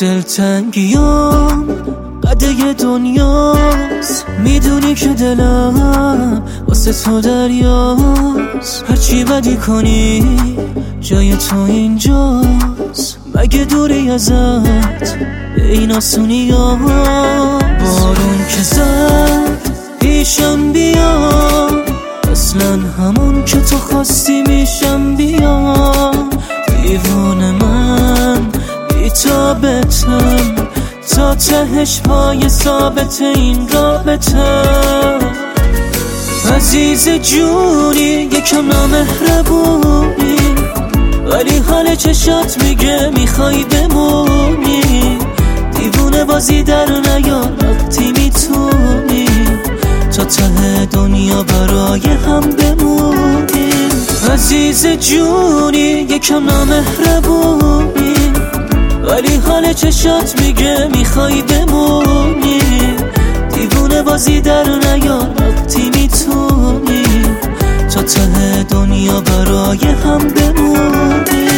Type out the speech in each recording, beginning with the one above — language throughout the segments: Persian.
دلتنگیام قده دنیاست، میدونی که دلم واسه تو دریاست. هرچی بدی کنی جای تو اینجاست، مگه دوری ازت به این آسونی ها؟ بارون که زد پیشم بیا، اصلا همون که تو خواستی میشم بیا. دیوونه من بی‌تابتم، تا تهش پای ثابت این رابطه. عزیز جونی یکم نامهربونی، ولی حال چشات میگه میخوای بمونی. دیوونه بازی در نیار وقتی میتونی، تا ته دنیا برای هم بمونی. عزیز جونی یکم نامهربونی، ولی حال چشات میگه میخوای بمونی. دیوونه بازی در نیار وقتی میتونی، تا ته دنیا برای هم بمونی.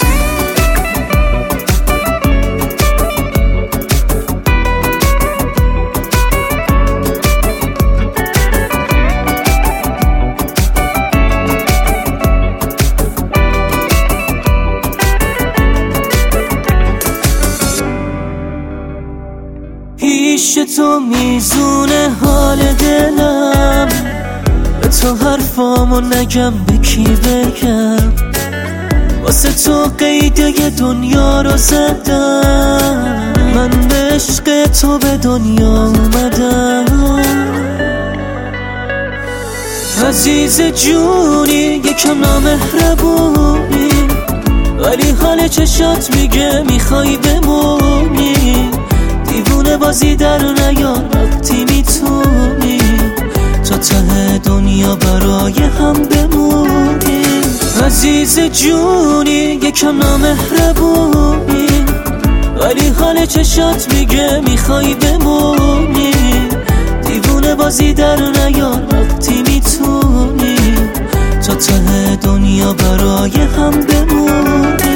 پیش تو میزونه حال دلم، به تو حرفامو نگم به کی بگم. واسه تو قیده دنیا رو زدم، من به عشق تو به دنیا اومدم. عزیز جونی یکم نامهربونی، ولی حال چشات میگه میخوای بمونی. دیوونه بازی در نیار وقتی میتونی، تا ته دنیا برای هم بمونی. عزیز جونی یکم نامهربونی، ولی حال چشات میگه میخوای بمونی. دیوونه بازی در نیار وقتی میتونی، تا ته دنیا برای هم بمونی.